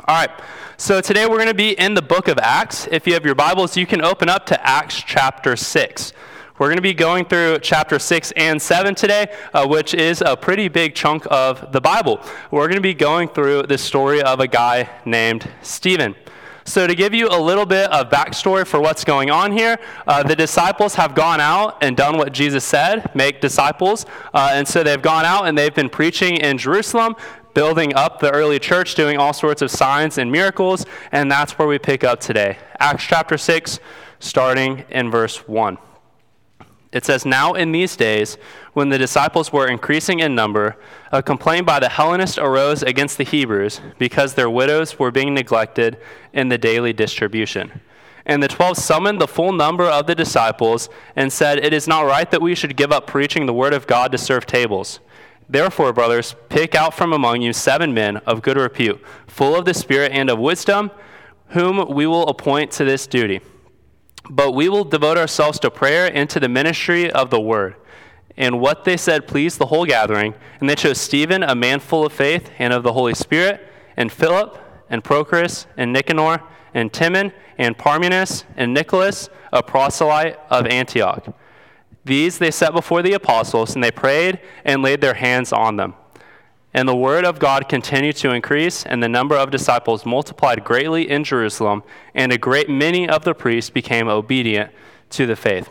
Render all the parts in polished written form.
All right, so today we're going to be in the book of Acts. If you have your Bibles, you can open up to Acts chapter 6. We're going to be going through chapter 6 and 7 today, which is a pretty big chunk of the Bible. We're going to be going through the story of a guy named Stephen. So to give you a little bit of backstory for what's going on here, the disciples have gone out and done what Jesus said, make disciples. And so they've gone out and they've been preaching in Jerusalem, building up the early church, doing all sorts of signs and miracles, and that's where we pick up today. Acts chapter 6, starting in verse 1. It says, "Now in these days, when the disciples were increasing in number, a complaint by the Hellenists arose against the Hebrews because their widows were being neglected in the daily distribution. And the 12 summoned the full number of the disciples and said, 'It is not right that we should give up preaching the word of God to serve tables. Therefore, brothers, pick out from among you 7 men of good repute, full of the Spirit and of wisdom, whom we will appoint to this duty. But we will devote ourselves to prayer and to the ministry of the word.' And what they said pleased the whole gathering. And they chose Stephen, a man full of faith and of the Holy Spirit, and Philip, and Prochorus, and Nicanor, and Timon, and Parmenas, and Nicholas, a proselyte of Antioch. These they set before the apostles, and they prayed and laid their hands on them. And the word of God continued to increase, and the number of disciples multiplied greatly in Jerusalem, and a great many of the priests became obedient to the faith."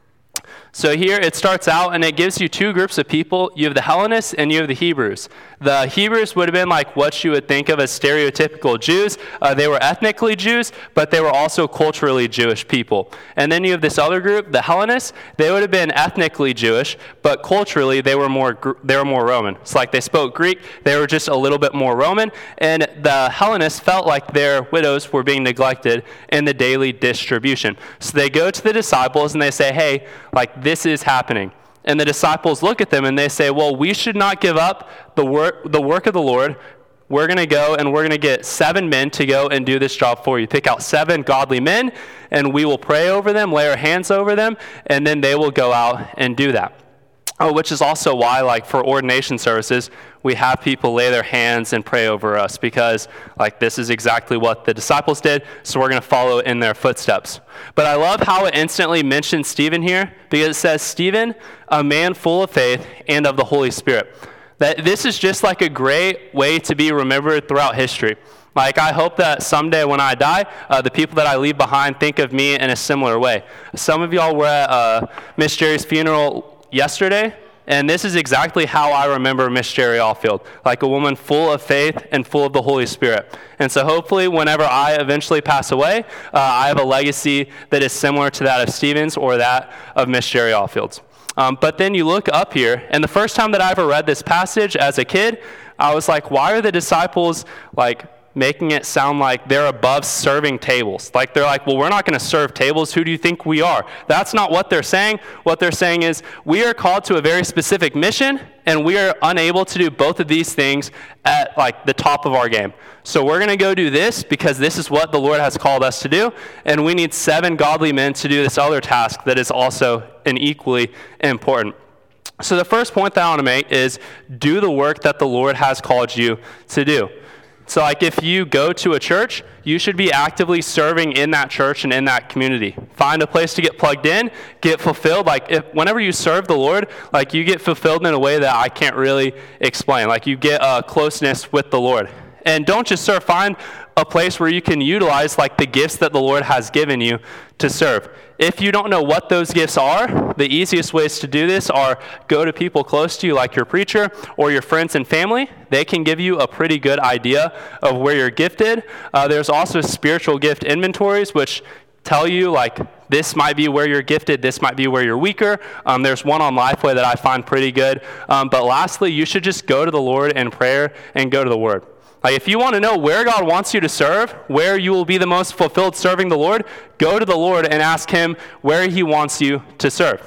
So here it starts out, and it gives you 2 groups of people. You have the Hellenists and you have the Hebrews. The Hebrews would have been like what you would think of as stereotypical Jews. They were ethnically Jews, but they were also culturally Jewish people. And then you have this other group, the Hellenists. They would have been ethnically Jewish, but culturally they were more Roman. It's like they spoke Greek. They were just a little bit more Roman. And the Hellenists felt like their widows were being neglected in the daily distribution. So they go to the disciples and they say, "Hey, like this is happening." And the disciples look at them and they say, "Well, we should not give up the work of the Lord. We're going to go and we're going to get 7 men to go and do this job for you. Pick out 7 godly men, and we will pray over them, lay our hands over them, and then they will go out and do that." Which is also why, like, for ordination services, we have people lay their hands and pray over us, because, like, this is exactly what the disciples did, so we're going to follow in their footsteps. But I love how it instantly mentions Stephen here, because it says, "Stephen, a man full of faith and of the Holy Spirit." That this is just like a great way to be remembered throughout history. Like, I hope that someday when I die, the people that I leave behind think of me in a similar way. Some of y'all were at Miss Jerry's funeral yesterday, and this is exactly how I remember Miss Jerry Alfield, like a woman full of faith and full of the Holy Spirit. And so hopefully whenever I eventually pass away, I have a legacy that is similar to that of Stephen's or that of Miss Jerry Alfield's. But then you look up here, and the first time that I ever read this passage as a kid, I was like, why are the disciples like making it sound like they're above serving tables? Like, they're like, well, we're not going to serve tables. Who do you think we are? That's not what they're saying. What they're saying is, we are called to a very specific mission, and we are unable to do both of these things at, like, the top of our game. So we're going to go do this because this is what the Lord has called us to do, and we need 7 godly men to do this other task that is also an equally important. So the first point that I want to make is, do the work that the Lord has called you to do. So, like, if you go to a church, you should be actively serving in that church and in that community. Find a place to get plugged in, get fulfilled. Like, whenever you serve the Lord, like, you get fulfilled in a way that I can't really explain. Like, you get a closeness with the Lord. And don't just serve. Find a place where you can utilize, like, the gifts that the Lord has given you to serve. If you don't know what those gifts are, the easiest ways to do this are go to people close to you, like your preacher or your friends and family. They can give you a pretty good idea of where you're gifted. There's also spiritual gift inventories, which tell you, like, this might be where you're gifted, this might be where you're weaker. There's one on Lifeway that I find pretty good. But lastly, you should just go to the Lord in prayer and go to the Word. Like, if you want to know where God wants you to serve, where you will be the most fulfilled serving the Lord, go to the Lord and ask Him where He wants you to serve.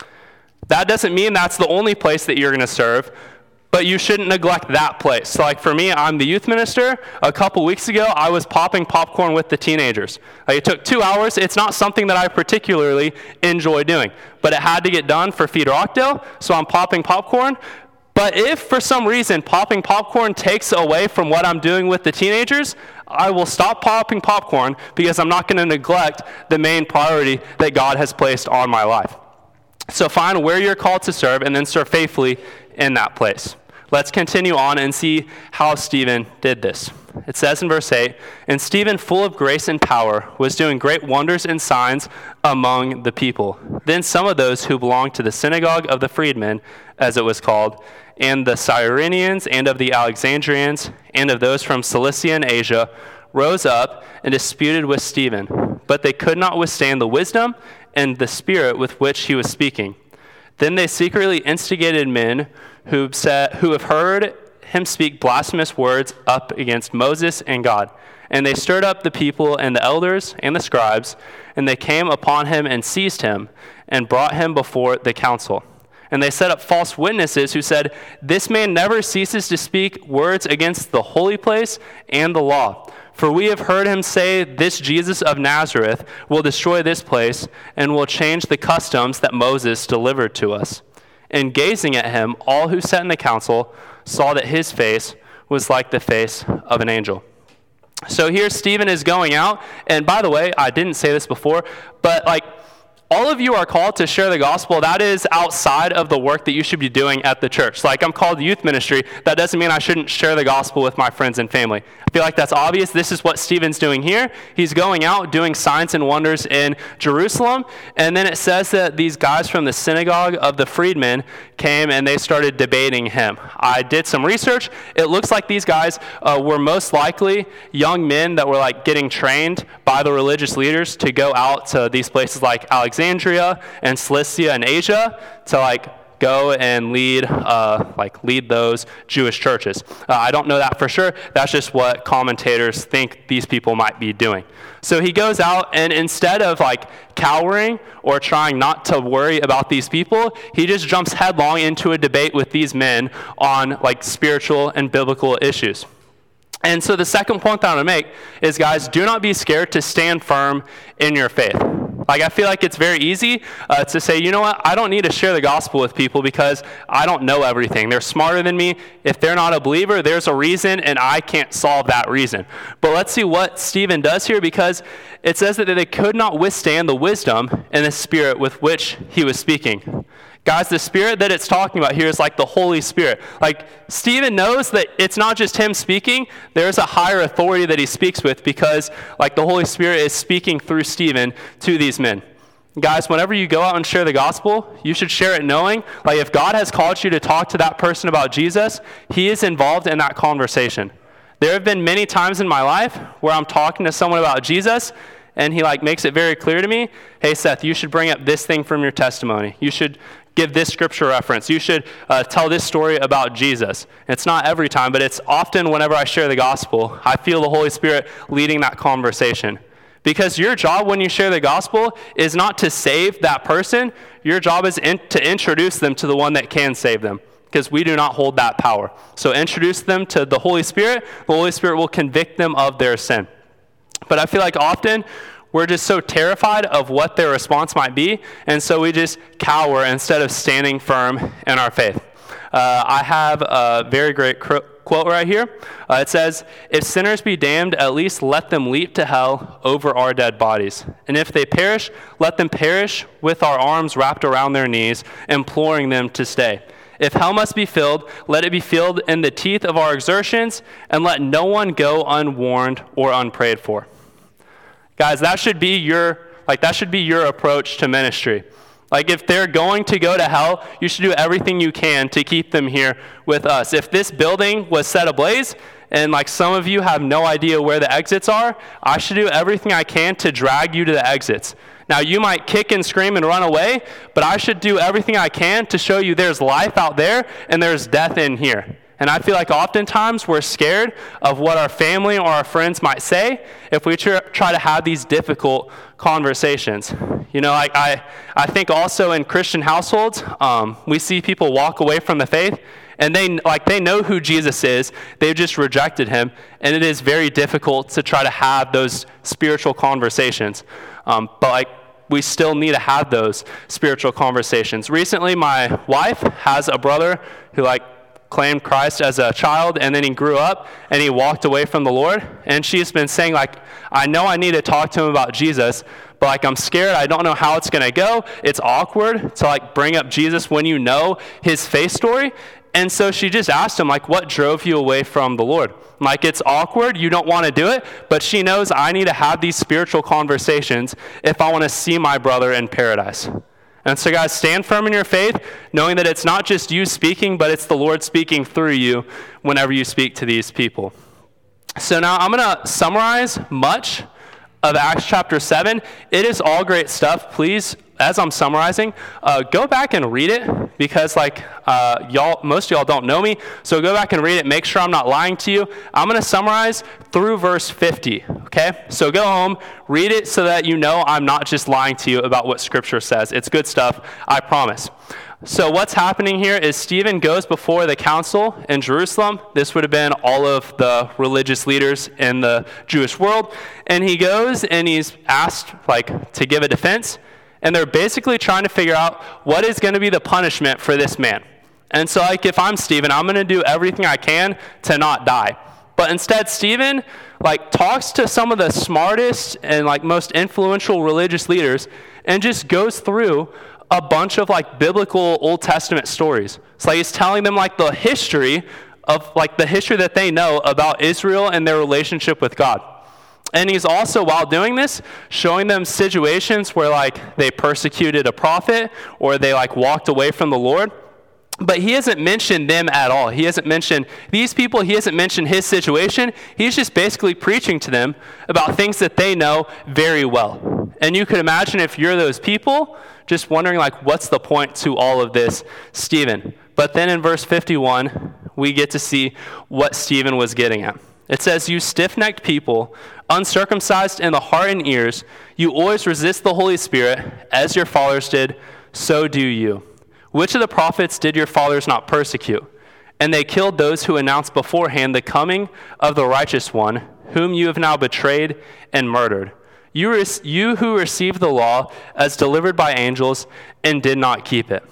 That doesn't mean that's the only place that you're going to serve, but you shouldn't neglect that place. So, like, for me, I'm the youth minister. A couple weeks ago, I was popping popcorn with the teenagers. Like, it took 2 hours. It's not something that I particularly enjoy doing, but it had to get done for Feed Rockdale, so I'm popping popcorn. But if for some reason popping popcorn takes away from what I'm doing with the teenagers, I will stop popping popcorn because I'm not going to neglect the main priority that God has placed on my life. So find where you're called to serve and then serve faithfully in that place. Let's continue on and see how Stephen did this. It says in verse 8, "And Stephen, full of grace and power, was doing great wonders and signs among the people. Then some of those who belonged to the synagogue of the freedmen, as it was called, and the Cyrenians and of the Alexandrians, and of those from Cilicia and Asia, rose up and disputed with Stephen. But they could not withstand the wisdom and the spirit with which he was speaking. Then they secretly instigated men who have heard him speak blasphemous words up against Moses and God. And they stirred up the people and the elders and the scribes, and they came upon him and seized him and brought him before the council. And they set up false witnesses who said, 'This man never ceases to speak words against the holy place and the law. For we have heard him say, this Jesus of Nazareth will destroy this place and will change the customs that Moses delivered to us.' And gazing at him, all who sat in the council saw that his face was like the face of an angel." So here Stephen is going out, and by the way, I didn't say this before, but all of you are called to share the gospel. That is outside of the work that you should be doing at the church. I'm called to youth ministry. That doesn't mean I shouldn't share the gospel with my friends and family. I feel like that's obvious. This is what Stephen's doing here. He's going out doing signs and wonders in Jerusalem. And then it says that these guys from the synagogue of the freedmen came and they started debating him. I did some research. It looks like these guys were most likely young men that were getting trained by the religious leaders to go out to these places like Alexandria and Cilicia and Asia to go and lead those Jewish churches. I don't know that for sure. That's just what commentators think these people might be doing. So he goes out, and instead of cowering or trying not to worry about these people, he just jumps headlong into a debate with these men on spiritual and biblical issues. And so the second point that I want to make is, guys, do not be scared to stand firm in your faith. I feel like it's very easy to say, you know what, I don't need to share the gospel with people because I don't know everything. They're smarter than me. If they're not a believer, there's a reason, and I can't solve that reason. But let's see what Stephen does here, because it says that they could not withstand the wisdom and the spirit with which he was speaking. Guys, the spirit that it's talking about here is the Holy Spirit. Stephen knows that it's not just him speaking. There's a higher authority that he speaks with, because the Holy Spirit is speaking through Stephen to these men. Guys, whenever you go out and share the gospel, you should share it knowing, if God has called you to talk to that person about Jesus, he is involved in that conversation. There have been many times in my life where I'm talking to someone about Jesus, and he makes it very clear to me, hey, Seth, you should bring up this thing from your testimony. You should give this scripture reference. You should tell this story about Jesus. It's not every time, but it's often whenever I share the gospel, I feel the Holy Spirit leading that conversation. Because your job when you share the gospel is not to save that person. Your job is to introduce them to the one that can save them, because we do not hold that power. So introduce them to the Holy Spirit. The Holy Spirit will convict them of their sin. But I feel often we're just so terrified of what their response might be, and so we just cower instead of standing firm in our faith. I have a very great quote right here. It says, "If sinners be damned, at least let them leap to hell over our dead bodies. And if they perish, let them perish with our arms wrapped around their knees, imploring them to stay. If hell must be filled, let it be filled in the teeth of our exertions, and let no one go unwarned or unprayed for." Guys, that should be your approach to ministry. If they're going to go to hell, you should do everything you can to keep them here with us. If this building was set ablaze, and some of you have no idea where the exits are, I should do everything I can to drag you to the exits. Now, you might kick and scream and run away, but I should do everything I can to show you there's life out there and there's death in here. And I feel oftentimes we're scared of what our family or our friends might say if we try to have these difficult conversations. I think also in Christian households, we see people walk away from the faith, and they know who Jesus is. They've just rejected him, and it is very difficult to try to have those spiritual conversations. But we still need to have those spiritual conversations. Recently, my wife has a brother who claimed Christ as a child, and then he grew up and he walked away from the Lord. And she's been saying, like, I know I need to talk to him about Jesus, but like I'm scared. I don't know how it's going to go. It's awkward to like bring up Jesus when you know his faith story. And so she just asked him, like, what drove you away from the Lord? Like, it's awkward. You don't want to do it. But she knows I need to have these spiritual conversations if I want to see my brother in paradise. And so, guys, stand firm in your faith, knowing that it's not just you speaking, but it's the Lord speaking through you whenever you speak to these people. So now I'm going to summarize much of Acts chapter 7. It is all great stuff. Please, as I'm summarizing, go back and read it, because like most of y'all don't know me, so go back and read it. Make sure I'm not lying to you. I'm going to summarize through verse 50, okay? So go home, read it so that you know I'm not just lying to you about what Scripture says. It's good stuff, I promise. So what's happening here is Stephen goes before the council in Jerusalem. This would have been all of the religious leaders in the Jewish world. And he goes and he's asked like to give a defense. And they're basically trying to figure out what is going to be the punishment for this man. And so like if I'm Stephen, I'm going to do everything I can to not die. But instead, Stephen like talks to some of the smartest and like most influential religious leaders and just goes through a bunch of like biblical Old Testament stories. So like he's telling them like the history that they know about Israel and their relationship with God. And he's also, while doing this, showing them situations where like they persecuted a prophet or they like walked away from the Lord. But he hasn't mentioned them at all. He hasn't mentioned these people. He hasn't mentioned his situation. He's just basically preaching to them about things that they know very well. And you could imagine if you're those people, just wondering like, what's the point to all of this, Stephen? But then in verse 51, we get to see what Stephen was getting at. It says, you stiff-necked people, uncircumcised in the heart and ears, you always resist the Holy Spirit, as your fathers did, so do you. Which of the prophets did your fathers not persecute? And they killed those who announced beforehand the coming of the righteous one, whom you have now betrayed and murdered. You who received the law as delivered by angels and did not keep it.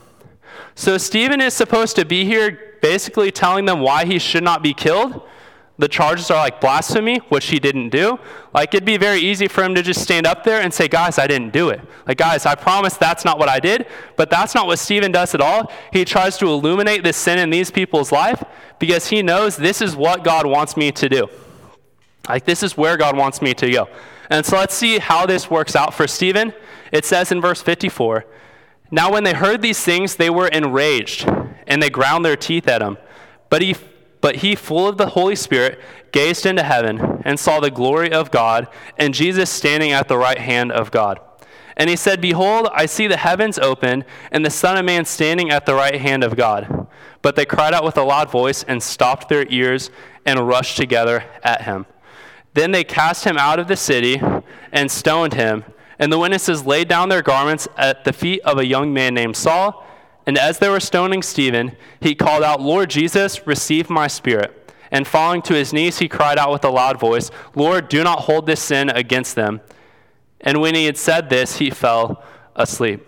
So Stephen is supposed to be here basically telling them why he should not be killed. The charges are like blasphemy, which he didn't do. Like it'd be very easy for him to just stand up there and say, guys, I didn't do it. Like, guys, I promise that's not what I did. But that's not what Stephen does at all. He tries to illuminate this sin in these people's life because he knows this is what God wants me to do. Like this is where God wants me to go. And so let's see how this works out for Stephen. It says in verse 54, now when they heard these things, they were enraged, and they ground their teeth at him. But he, full of the Holy Spirit, gazed into heaven and saw the glory of God and Jesus standing at the right hand of God. And he said, behold, I see the heavens open and the Son of Man standing at the right hand of God. But they cried out with a loud voice and stopped their ears and rushed together at him. Then they cast him out of the city and stoned him. And the witnesses laid down their garments at the feet of a young man named Saul. And as they were stoning Stephen, he called out, Lord Jesus, receive my spirit. And falling to his knees, he cried out with a loud voice, Lord, do not hold this sin against them. And when he had said this, he fell asleep.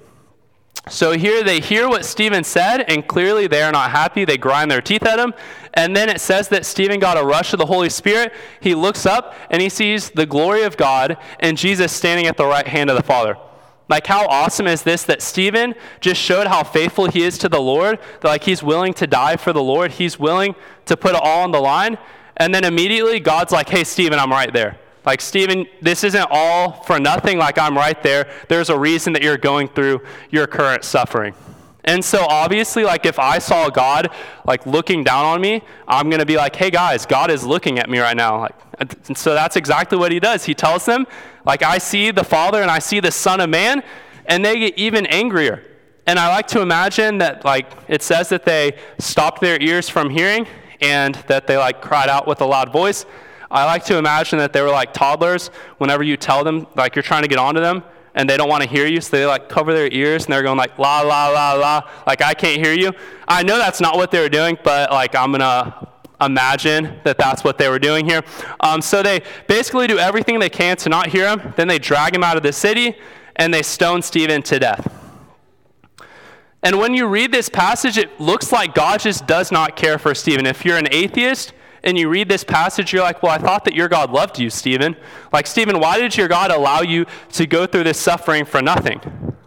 So here they hear what Stephen said, and clearly they are not happy. They grind their teeth at him. And then it says that Stephen got a rush of the Holy Spirit. He looks up, and he sees the glory of God and Jesus standing at the right hand of the Father. Like, how awesome is this that Stephen just showed how faithful he is to the Lord, that like he's willing to die for the Lord. He's willing to put it all on the line. And then immediately God's like, hey, Stephen, I'm right there. Like, Stephen, this isn't all for nothing. Like, I'm right there. There's a reason that you're going through your current suffering. And so obviously, like, if I saw God, like, looking down on me, I'm going to be like, hey, guys, God is looking at me right now. Like, and so that's exactly what he does. He tells them, like, I see the Father and I see the Son of Man, and they get even angrier. And I like to imagine that, like, it says that they stopped their ears from hearing and that they, like, cried out with a loud voice. I like to imagine that they were like toddlers whenever you tell them, like, you're trying to get onto them, and they don't want to hear you, so they like cover their ears, and they're going like, la, la, la, la, like, I can't hear you. I know that's not what they were doing, but like, I'm going to imagine that that's what they were doing here. So they basically do everything they can to not hear him. Then they drag him out of the city, and they stone Stephen to death. And when you read this passage, it looks like God just does not care for Stephen. If you're an atheist and you read this passage, you're like, well, I thought that your God loved you, Stephen. Like, Stephen, why did your God allow you to go through this suffering for nothing?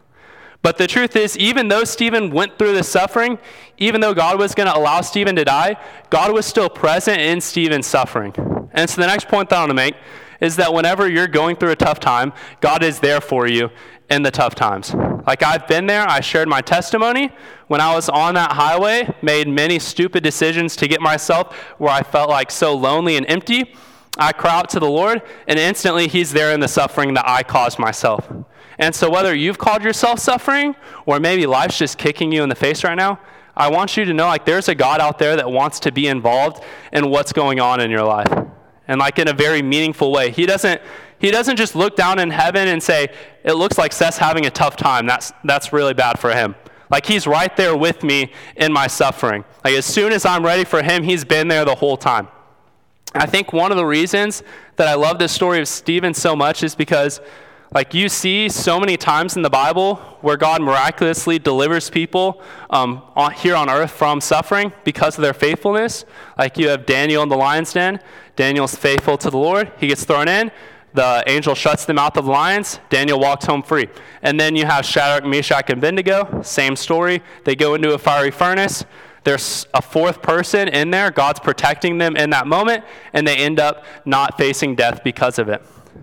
But the truth is, even though Stephen went through this suffering, even though God was going to allow Stephen to die, God was still present in Stephen's suffering. And so the next point that I want to make is that whenever you're going through a tough time, God is there for you in the tough times. Like, I've been there. I shared my testimony when I was on that highway, made many stupid decisions to get myself where I felt like so lonely and empty. I cry out to the Lord, and instantly he's there in the suffering that I caused myself. And so whether you've called yourself suffering or maybe life's just kicking you in the face right now, I want you to know, like, there's a God out there that wants to be involved in what's going on in your life. And like in a very meaningful way. He doesn't just look down in heaven and say, it looks like Seth's having a tough time. That's really bad for him. Like, he's right there with me in my suffering. Like, as soon as I'm ready for him, he's been there the whole time. I think one of the reasons that I love this story of Stephen so much is because, like, you see so many times in the Bible where God miraculously delivers people here on earth from suffering because of their faithfulness. Like, you have Daniel in the lion's den. Daniel's faithful to the Lord. He gets thrown in. The angel shuts the mouth of the lions. Daniel walks home free. And then you have Shadrach, Meshach, and Abednego. Same story. They go into a fiery furnace. There's a fourth person in there. God's protecting them in that moment, and they end up not facing death because of it.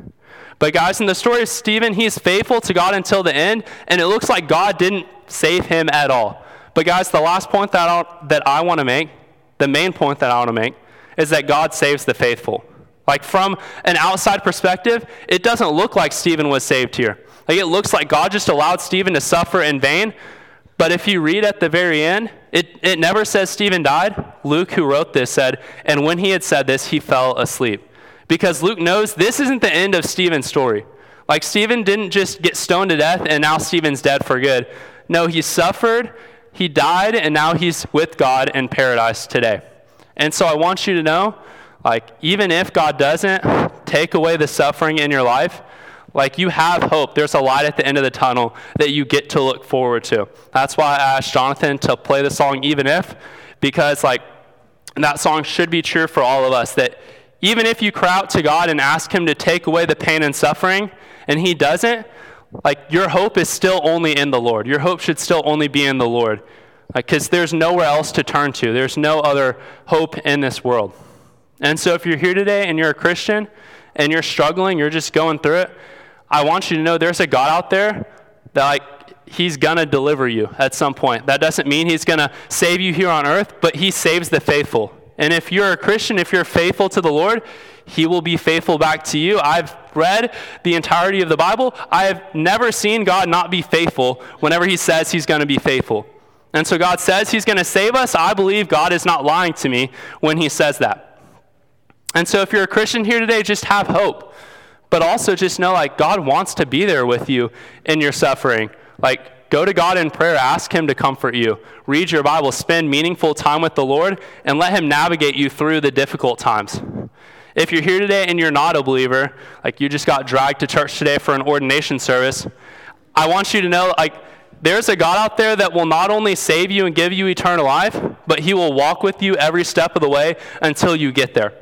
But guys, in the story of Stephen, he's faithful to God until the end, and it looks like God didn't save him at all. But guys, the last point that I want to make, the main point that I want to make, is that God saves the faithful. Like, from an outside perspective, it doesn't look like Stephen was saved here. Like, it looks like God just allowed Stephen to suffer in vain. But if you read at the very end, it never says Stephen died. Luke, who wrote this, said, and when he had said this, he fell asleep. Because Luke knows this isn't the end of Stephen's story. Like, Stephen didn't just get stoned to death and now Stephen's dead for good. No, he suffered, he died, and now he's with God in paradise today. And so I want you to know, like, even if God doesn't take away the suffering in your life, like, you have hope. There's a light at the end of the tunnel that you get to look forward to. That's why I asked Jonathan to play the song Even If, because, like, that song should be true for all of us, that even if you cry out to God and ask him to take away the pain and suffering, and he doesn't, like, your hope is still only in the Lord. Your hope should still only be in the Lord, because there's nowhere else to turn to. There's no other hope in this world. And so if you're here today and you're a Christian and you're struggling, you're just going through it, I want you to know there's a God out there that, like, he's going to deliver you at some point. That doesn't mean he's going to save you here on earth, but he saves the faithful. And if you're a Christian, if you're faithful to the Lord, he will be faithful back to you. I've read the entirety of the Bible. I have never seen God not be faithful whenever he says he's going to be faithful. And so God says he's going to save us. I believe God is not lying to me when he says that. And so if you're a Christian here today, just have hope. But also just know, like, God wants to be there with you in your suffering. Like, go to God in prayer, ask him to comfort you. Read your Bible, spend meaningful time with the Lord, and let him navigate you through the difficult times. If you're here today and you're not a believer, like, you just got dragged to church today for an ordination service, I want you to know, like, there's a God out there that will not only save you and give you eternal life, but he will walk with you every step of the way until you get there.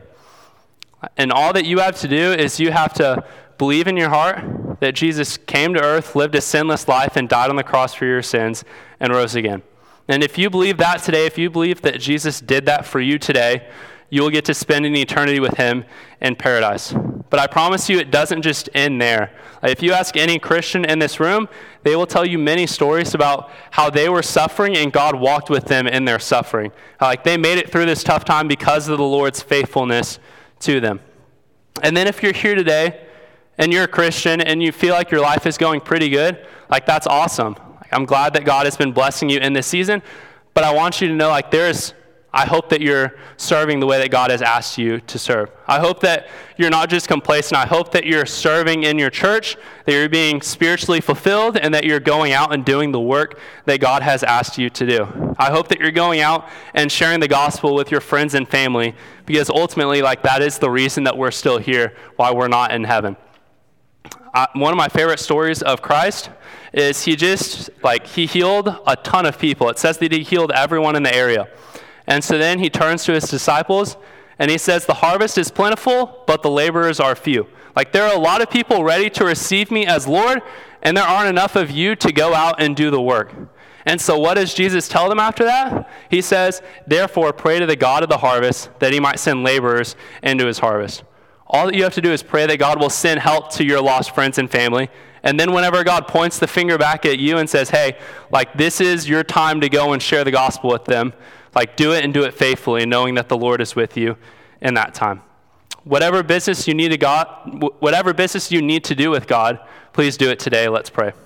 And all that you have to do is you have to believe in your heart that Jesus came to earth, lived a sinless life, and died on the cross for your sins, and rose again. And if you believe that today, if you believe that Jesus did that for you today, you will get to spend an eternity with him in paradise. But I promise you, it doesn't just end there. If you ask any Christian in this room, they will tell you many stories about how they were suffering and God walked with them in their suffering. Like, they made it through this tough time because of the Lord's faithfulness to them. And then if you're here today and you're a Christian and you feel like your life is going pretty good, like, that's awesome. Like, I'm glad that God has been blessing you in this season, but I want you to know, like, I hope that you're serving the way that God has asked you to serve. I hope that you're not just complacent. I hope that you're serving in your church, that you're being spiritually fulfilled, and that you're going out and doing the work that God has asked you to do. I hope that you're going out and sharing the gospel with your friends and family, because ultimately, like, that is the reason that we're still here, why we're not in heaven. One of my favorite stories of Christ is he healed a ton of people. It says that he healed everyone in the area. And so then he turns to his disciples and he says, the harvest is plentiful, but the laborers are few. Like, there are a lot of people ready to receive me as Lord, and there aren't enough of you to go out and do the work. And so what does Jesus tell them after that? He says, therefore, pray to the God of the harvest that he might send laborers into his harvest. All that you have to do is pray that God will send help to your lost friends and family. And then whenever God points the finger back at you and says, hey, like, this is your time to go and share the gospel with them, like, do it and do it faithfully, knowing that the Lord is with you in that time. Whatever business you need to do with God, please do it today. Let's pray.